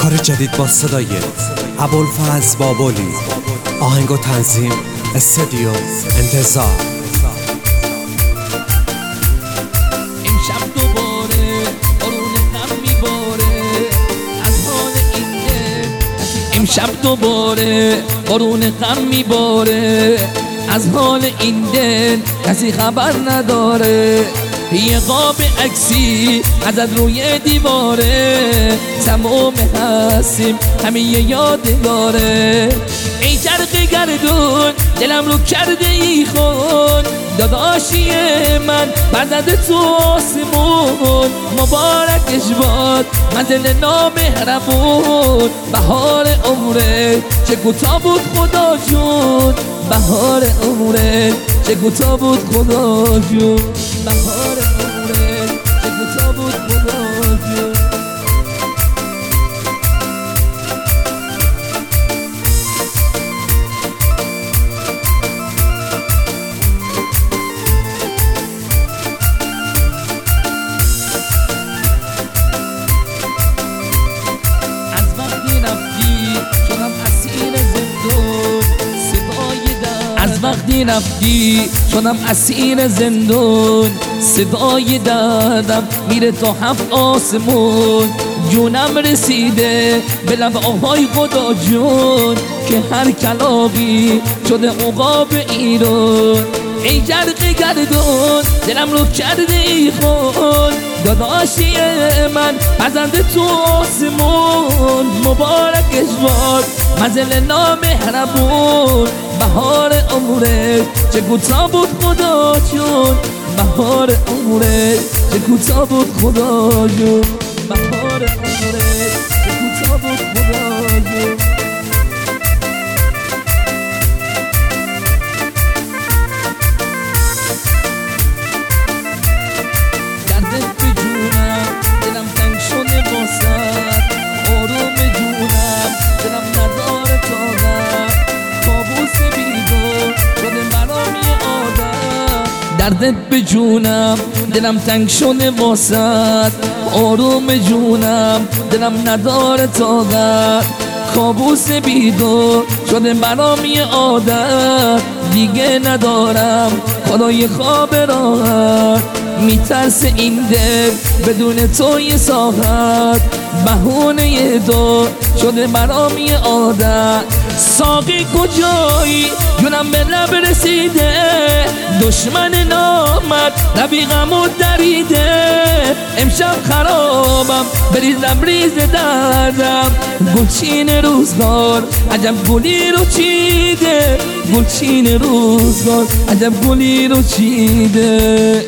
کار جدید با صدای ابوالفضل بابلی، آهنگ و تنظیم استودیو انتظار. امشب دوباره بارون غم میباره از حال این دل. امشب دوباره بارون غم میباره از حال این دل، کسی خبر نداره. یه قاب عکسی ازت روی دیواره، تمام هستیم همین یه یادگاره. ای چرخ گردون دلم رو کرده ای خون، داداشی من بردد تو آسمون. مبارکش باد منزل نامهربون، بهار عمره چه کوتاه بود خدا جون. بهار عمره چه کوتاه بود خدا جون. بهار عمره چه کوتاه بود خدا جون. وقتی رفتی شدم اسیر زندون، صدای دردم میره تا هفت آسمون. جونم رسیده به لب آهای خدا جون، که هر کلاغی شده عقاب ایران. ای جرق گردون دلم رو کرده ای خون، داداشی من پرنده تو آسمون. مبارکش باد منزل نامهربون، بهار عمره چه کوتاه بود خدا جون. بهار عمره چه کوتاه بود خدا جون. بهار عمره چه کوتاه بود خدا جون. دردت به جونم دلم تنگ شده واسد، آروم جونم دلم نداره طاقت. کابوس بیدار شده برام یه عادت. دردت به جونم دلم تنگ شده واسد، آروم جونم دلم نداره طاقت. کابوس بیدار شده برام یه عادت. دیگه ندارم خدای خواب راحت، میترسه این دل بدون تو یه ساعت. بهونه دو شده برام یه عادت. ساقی کجایی جونم به لب رسیده، دشمن نامد رفیقمو دریده. امشب خرابم بریز لبریز دردم، گلچین روزگار عجب گلی رو چیده. گلچین روزگار عجب گلی رو چیده.